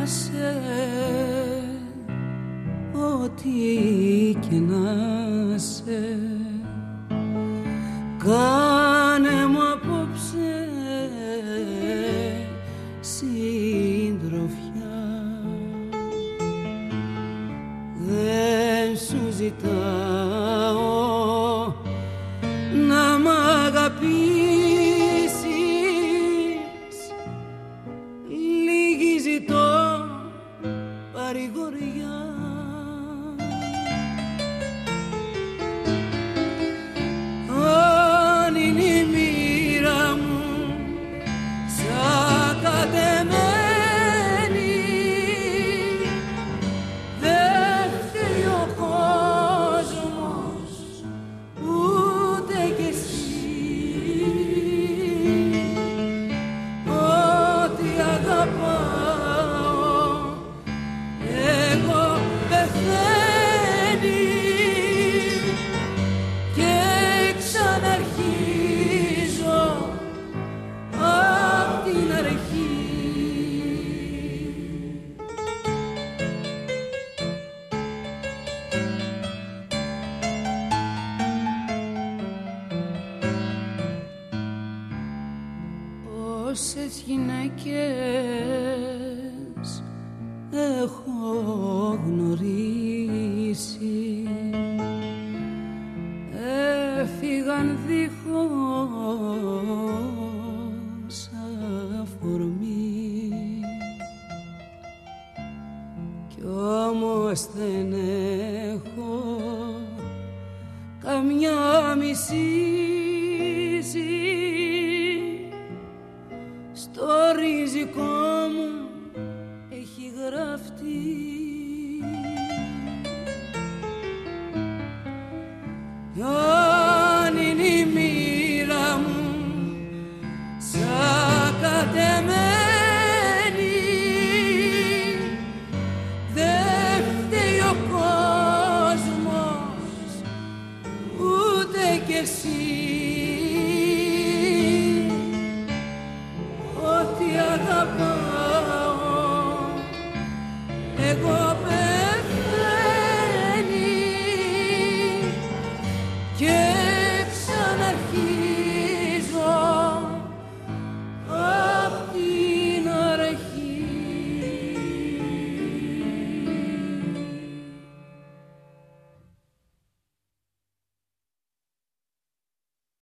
θυμάσαι ό,τι και να σε, κάνε μου απόψε συντροφιά. Δεν σου ζητάω να μ' αγαπήσεις, λίγη ζητώ παρηγοριά. Αν είναι η μοίρα μου σαν κατεμένη, δεν φταίει ο κόσμος ούτε κι εσύ. Ό,τι αγαπάω εγώ πεθαίνει και ξαναρχίζω απ' την αρχή. Όσες γυναίκες έχω γνωρίσει, έφυγαν δίχως αφορμή, κι όμως δεν έχω καμιά μισήση. Στο ριζικό μου έχει γραφτεί